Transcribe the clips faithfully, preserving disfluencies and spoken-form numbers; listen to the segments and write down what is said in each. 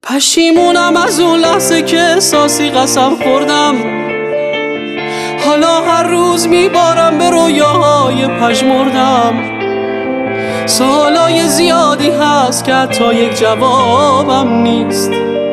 پشیمونم از اون لحظه که احساسی قسم خوردم. حالا هر روز میبارم به رویاهای پژمردم. سوالای زیادی هست که حتی یک جوابم نیست.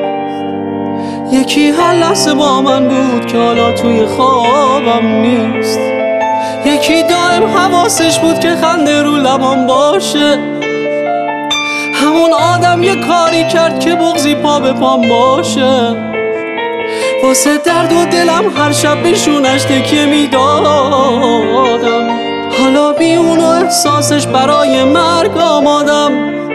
یکی هر لحظه با من بود که حالا توی خوابم نیست. یکی دائم حواسش بود که خنده رو لبام باشه. همون آدم یه کاری کرد که بغضی پا به پام باشه. واسه درد و دلم هر شب بشونش تکیه میدادم. حالا بی اون و احساسش برای مرگ آمادم.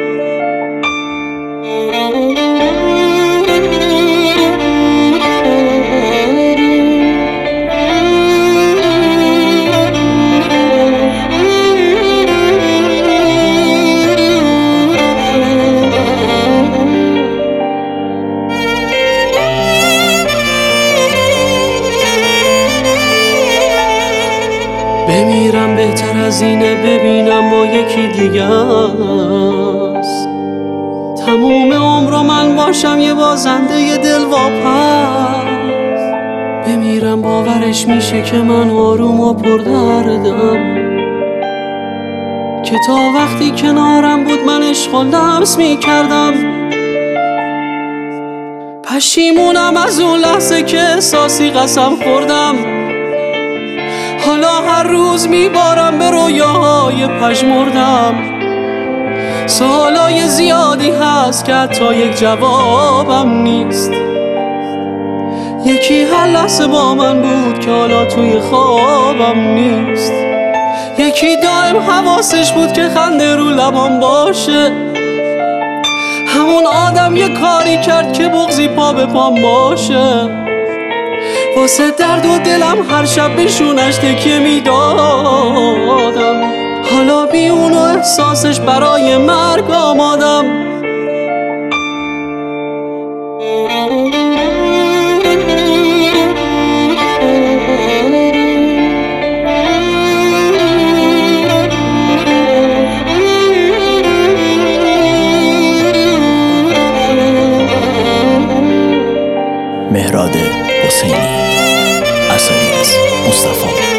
بمیرم بهتر از اینه ببینم با یکی دیگه است. تموم عمر من باشم یه بازنده یه دلواپس. بمیرم باورش میشه که من آروم و پردردم، که تا وقتی کنارم بود من عشق و لمس میکردم. پشیمونم از اون لحظه که احساسی قسم خوردم. حالا هر روز میبارم به رویاهای پژمردم. سوالای زیادی هست که حتی یک جوابم نیست. یکی هر لحظه با من بود که حالا توی خوابم نیست. یکی دائم حواسش بود که خنده رو لبام باشه. همون آدم یه کاری کرد که بغضی پا به پام باشه. واسه درد و دلم هر شب بشونش تکیه میدادم. حالا بی اون و احساسش برای مرگ آمادم. مهراد حسینی، اثری از مصطفی